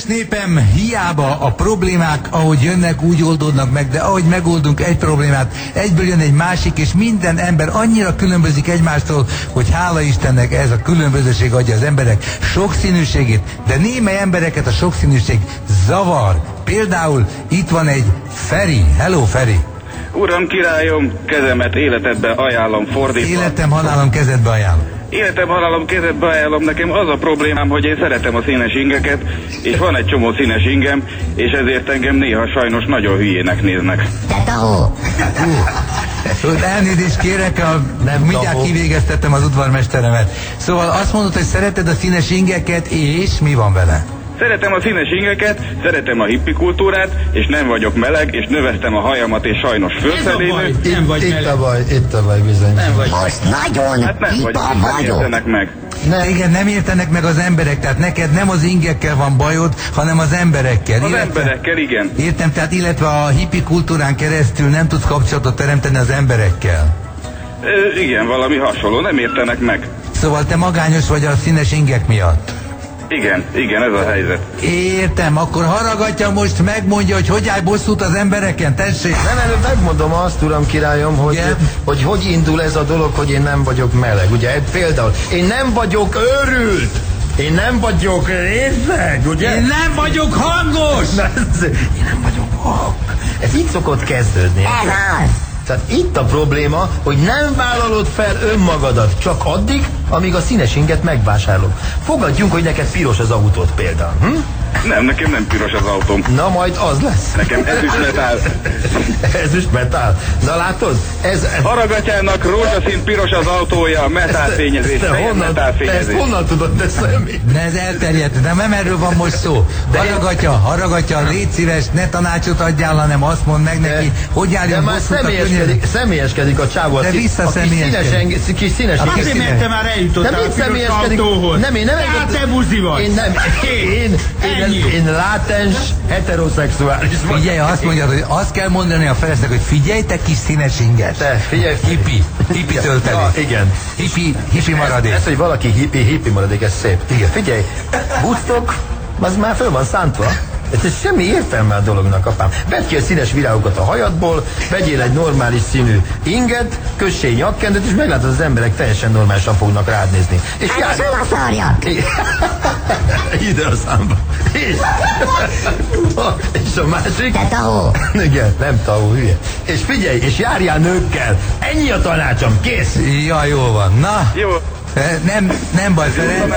Kedves népem, hiába a problémák, ahogy jönnek, úgy oldódnak meg, de ahogy megoldunk egy problémát, egyből jön egy másik, és minden ember annyira különbözik egymástól, hogy hála Istennek ez a különbözőség adja az emberek sokszínűségét, de némely embereket a sokszínűség zavar. Például itt van egy Feri. Hello, Feri! Uram, királyom, kezemet életedbe ajánlom fordítva. Életem, halálom, kezedbe ajánlom. Életem, halálom, kezedbe ajánlom. Nekem az a problémám, hogy én szeretem a színes ingeket, és van egy csomó színes ingem, és ezért engem néha sajnos nagyon hülyének néznek. Te tahó! Elnézést kérek, mindjárt kivégeztettem az udvarmesteremet. Szóval azt mondod, hogy szereted a színes ingeket, és mi van vele? Szeretem a színes ingeket, szeretem a hippi kultúrát, és nem vagyok meleg, és növesztem a hajamat, és sajnos fölfelé. Itt a baj bizony. Nem vagy. Most nagyon Hát nem értenek meg. Igen, nem értenek meg az emberek, tehát neked nem az ingekkel van bajod, hanem az emberekkel. Az emberekkel, igen. Értem, tehát illetve a hippi kultúrán keresztül nem tudsz kapcsolatot teremteni az emberekkel. Igen, valami hasonló, nem értenek meg. Szóval te magányos vagy a színes ingek miatt. Igen, ez a helyzet. Értem, akkor Haraghatja most megmondja, hogy áll bosszút az embereken, tessék. Nem, előbb megmondom azt, uram királyom, hogy indul ez a dolog, hogy én nem vagyok meleg. Ugye például, én nem vagyok őrült. Én nem vagyok részeg, ugye? Én nem vagyok hangos! Én nem vagyok hang. Ez így szokott kezdődni. Ez az! Tehát itt a probléma, hogy nem vállalod fel önmagadat, csak addig, amíg a színes inget megvásárolod. Fogadjunk, hogy neked piros az autód például. Nem, nekem nem piros az autóm. Na majd az lesz. Nekem ezüstmetál. Ezüstmetál. Na látod? Haraghatyának rózsaszín piros az autója, metálfényezés. Ezt honnan tudod, te személy? De ez elterjedt, de nem erről van most szó. Haraghatja, légy szíves, ne tanácsot adjál, hanem azt mondd meg neki, hogy álljon bosszút a könyv. Személyeskedik a csávó. De visszaszemélyeskedik. Kis színes. Azért, mert te már eljutottál a piros autóhoz. Nem, én nem. Hát te buzi vagy. Én látens, heteroszexuális vagyok. Figyelj, azt mondja, hogy azt kell mondani a felesnek, hogy figyelj, te kis színes inges. Te, figyelj. Hippi töltelék. Ja, igen. Hippi maradék. Ez, hogy valaki hippi maradék, ez szép. Igen. Figyelj, Woodstock, az már föl van szántva. Ez semmi értelme a dolognak, apám. Vedd ki a színes virágokat a hajadból, vegyél egy normális színű inget, kössél nyakkendőt, és meglátod, az emberek teljesen normálisan fognak rád nézni. És hát hol a szarjak? Ide a számba. És a másik? Te tahó! Igen, nem tahó, hülye. És figyelj, és járjál nőkkel. Ennyi a tanácsom, kész! Ja, jó van. Na, jó. Nem baj, Ferenc.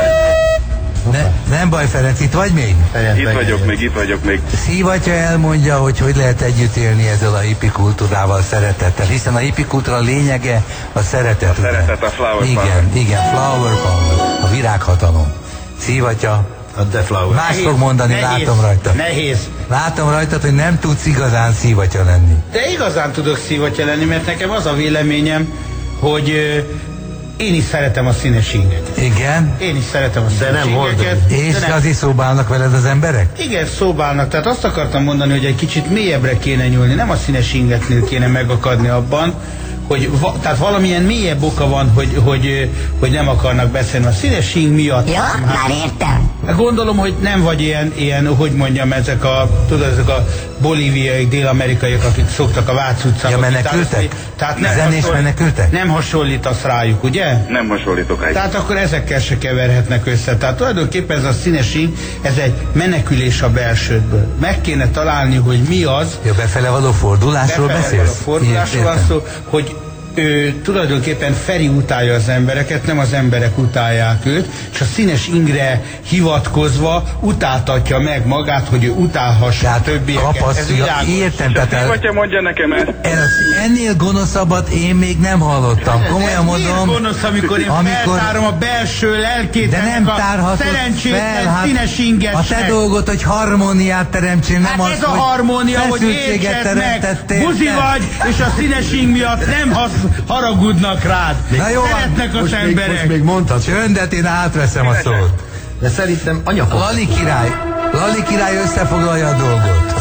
Nem baj, Ferenc, itt vagy még? Itt vagyok még. Szivatya elmondja, hogy lehet együtt élni ezzel a hippi kultúrával, szeretettel, hiszen a hippi kultúra lényege a szeretet. A szeretet, a flower power. Igen, flower power, a virághatalom. Szivatya, más fog mondani, nehéz, látom rajta. Nehéz. Látom rajtad, hogy nem tudsz igazán szivatya lenni. De igazán tudok szivatya lenni, mert nekem az a véleményem, hogy én is szeretem a színes inget. Igen? Én is szeretem a színes ingeket. És azért szóbálnak veled az emberek? Igen, szóbálnak. Tehát azt akartam mondani, hogy egy kicsit mélyebbre kéne nyúlni. Nem a színes ingeknél kéne megakadni abban, hogy tehát valamilyen mélyebb oka van, hogy nem akarnak beszélni a színes ing miatt. Ja, már értem. Gondolom, hogy nem vagy ilyen, hogy mondjam, ezek a bolíviai, dél-amerikaiak, akik szoktak a Vác utcába. Ja, menekültek? Tehát zenés menekültek? Nem hasonlítasz rájuk, ugye? Nem hasonlítok rájuk. Tehát akkor ezekkel se keverhetnek össze. Tehát tulajdonképpen ez a színes ing, ez egy menekülés a belsődből. Meg kéne találni, hogy mi az. Ja, befele való fordulásról beszélsz? Fordulásról van szó, hogy tulajdonképpen Feri utálja az embereket, nem az emberek utálják őt, és a színes ingre hivatkozva utáltatja meg magát, hogy ő utálhassa a többieket. Ez értem, tehát mondja nekem ezt. Ennél gonoszabbat én még nem hallottam. Komolyan mondom. Gonosz, amikor én feltárom a belső lelkét, de nem tárhatod fel, színes ingesnek. A te dolgot, hogy harmóniát teremtsél, nem az, ez a harmónia, hogy értsed meg, buzi vagy, és a színes ing miatt nem haragudnak rád. Na jó, szeretnek az emberek. Most még mondtad. Csöndet, én átveszem a szót. De szerintem anyapok. Lali király összefoglalja a dolgot.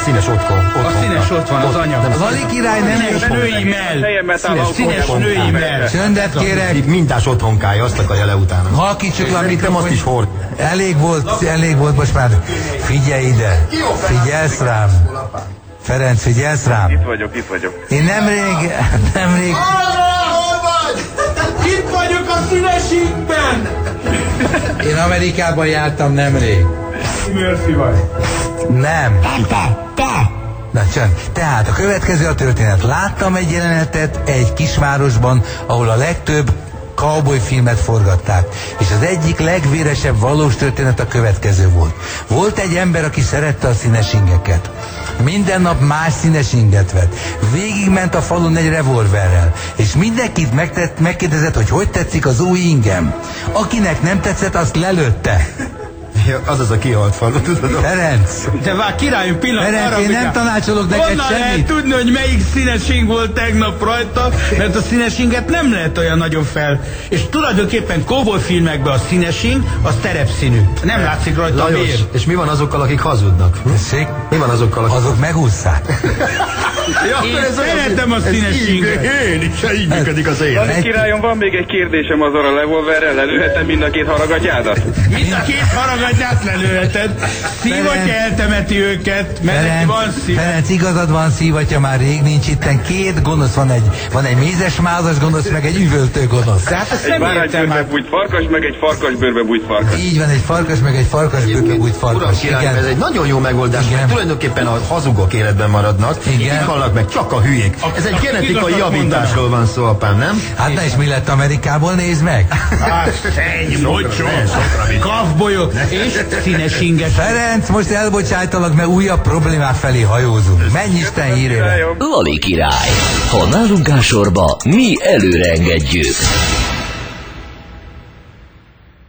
színes otthon. A színes ott van, az anya. Az Ali király nem Színes otthon. női mell. Színes otthon. női mell. Csöndet kérek, Mintás otthonkája, azt akarja le utána. halkítsuk le a Szerintem azt is hord. Elég volt, most már figyelj ide. Figyelsz rám. Ferenc, figyelsz rám. Itt vagyok. Én nemrég... Itt vagyok a színesínkben! Én Amerikában jártam nemrég. Murphy vagy. Nem. Nem te. Na csönd. Tehát a következő a történet. Láttam egy jelenetet egy kisvárosban, ahol a legtöbb cowboy filmet forgatták. És az egyik legvéresebb valós történet a következő volt. Volt egy ember, aki szerette a színes ingeket. Minden nap más színes inget vett. Végigment a falun egy revolverrel, és mindenkit megkérdezett, hogy tetszik az új ingem. Akinek nem tetszett, azt lelőtte. Ja, az a kihalt falu, tudod? Ferenc! De vár, királyom, pillanat, Ferenc, arra én nem tanácsolok neked honnan lehet semmit. tudni, hogy melyik színes ing volt tegnap rajta, mert a színes inget nem lehet olyan nagyon fel. És tulajdonképpen cowboy filmekben a színes ing, az terepszínű. Nem látszik rajta a Lajos, vér. és mi van azokkal, akik hazudnak? Tessék? Mi van azokkal, akik... Azok megúszszák. Én szeretem a színes inget. Én is, így működik az élet. Ali királyom, van még egy kérdésem az a revolverrel, lelőhetem mind a két haragatyádat? Mind a két haragatyát lelőheted. Szívatja eltemeti őket, mert neki van szív. Ferenc, igazad van, szívatja már rég nincs itten. Két gonosz van egy mézesmázas gonosz, meg egy üvöltő gonosz. Tehát ezt Egy nem értem báránybőrbe már. bújt farkas, meg egy farkasbőrbe bújt farkas. Így van, egy farkas, meg egy farkasbőrbe úgy Uram farkas. királyom, ez egy nagyon jó megoldás, Igen. mert tulajdonképpen a hazugok életben maradnak, Igen. kik halnak meg, csak a hülyék. Ez egy akik genetikai igazat javításról van szó, apám, nem? Hát na és mi lett Amerikából, nézd meg! Szenny, mocsó, kavbolyok és színes inges. Ferenc, most elbocsájtalak, mert újabb problémák felé hajózunk. Menj Isten hírére! Királyom. Lali király. Ha nálunk áll sorba, mi előre engedjük.